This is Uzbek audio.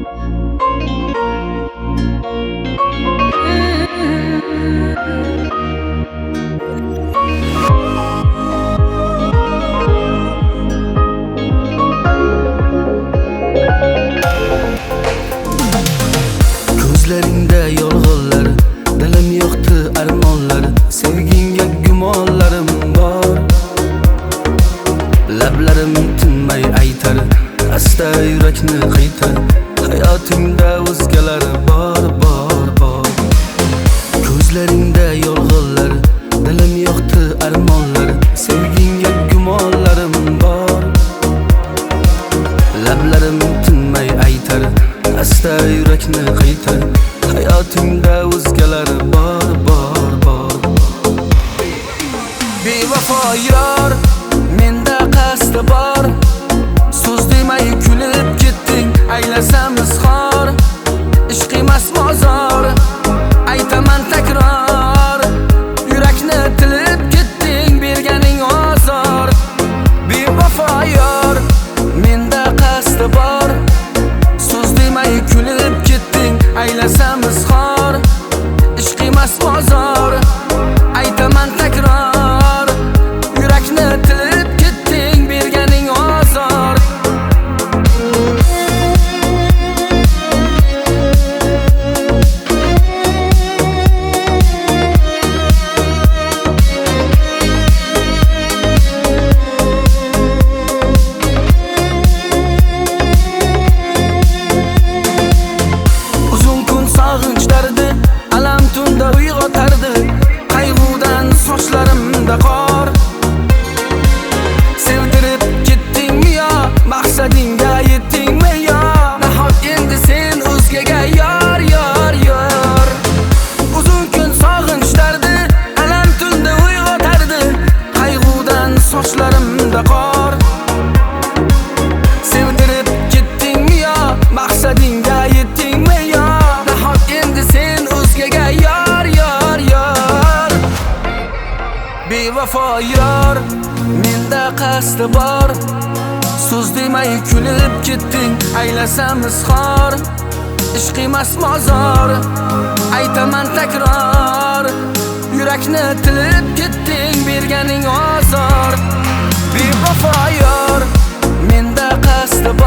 Ko'zlaringda yolg'onlar, dilim yo'qdi armonlar, sevginga gumonlarim bor. Lablarim tinmay aytar, asta yurakni qaytar, hayotingda o'zgalar bor. Ko'zlaringda yolg'onlar, dilim yo'qdi armonlar, sevginga gumonlarim bor. Lablarim tinmay aytar, asta yurakni qaytar, hayotingda o'zgalar bor. Bevafo yor, menda qasdi bor. So'z demay kulib ketding, aylasam izhor. Ishq emas mozor, aytaman takror. Yurakni tilib ketding, berganing ozor. Bevafo yor, menda qasdi bor. So'z demay kulib ketding, aylasam izhor. Ishq emas mozor, aytaman takror. Yurakni tilib ketding, berganing ozor. Uzun kun sog'inch dardi, alam tunda uyg'otardi. Qayg'udan sochlarimda qor. Sevdirib ketdingmi yo, maqsadingga yetdingmi yo? Nahot endi sen o'zgaga yor. Uzun kun sog'inch dardi, alam tunda uyg'otardi. Qayg'udan sochlarimda qor. Sevdirib ketdingmi yo, maqsadingga yetdingmi yo? Nahot endi sen o'zgaga yor. Bevafo yor, menda qasdi bor. So'z demay kulib ketding, aylasam izhor. Ishq emas mozor, aytaman takror. Yurakni tilib ketding, berganing ozor. Bevafo yor, menda qasdi